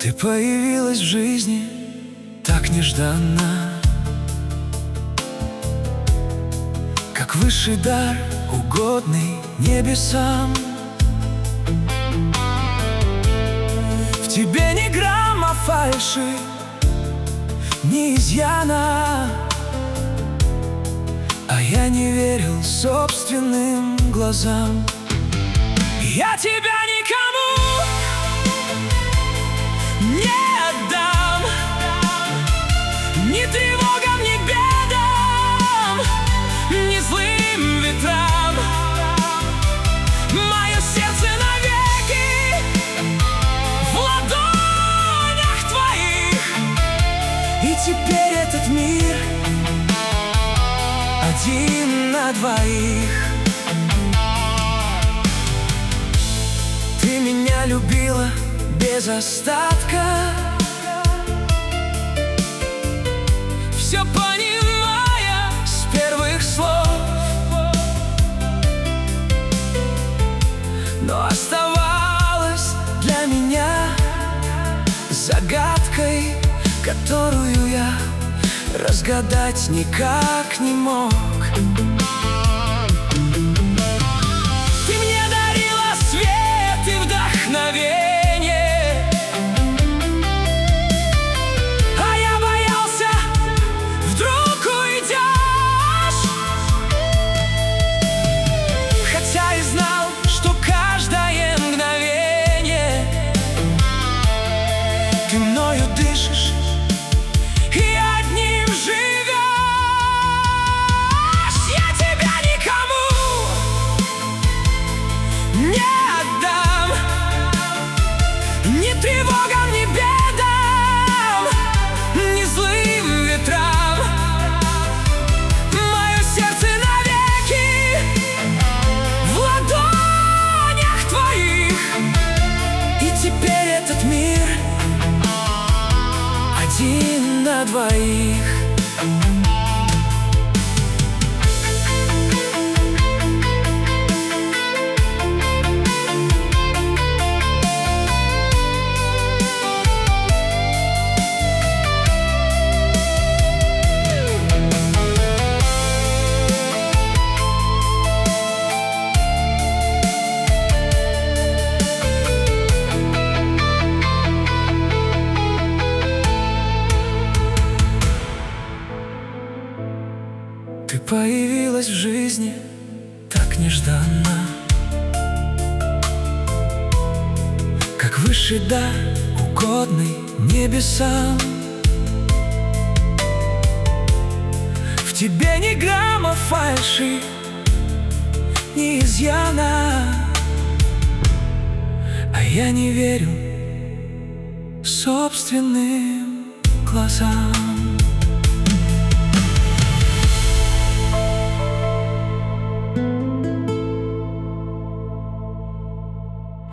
Ты появилась в жизни так нежданно, как высший дар, угодный небесам. В тебе ни грамма фальши, ни изъяна, а я не верил собственным глазам. Я тебя никому не отдам, ни тревогам, ни бедам, ни злым ветрам. Мое сердце навеки в ладонях твоих, и теперь этот мир один на двоих. Ты меня любила без остатка, все понимая с первых слов, но оставалась для меня загадкой, которую я разгадать никак не мог. Ты мне дарила свет и вдохновение, а я боялся, вдруг уйдешь. Хотя и знал, что каждое мгновение ты мною дышишь и одним живешь. Я тебя никому не отдам, ни тревогам, ни бедам, ни злым ветрам. Мое сердце навеки в ладонях твоих, и теперь этот мир один на двоих. Ты появилась в жизни так нежданно, как высший дар, угодный небесам. В тебе ни грамма фальши, ни изъяна, а я не верю собственным глазам.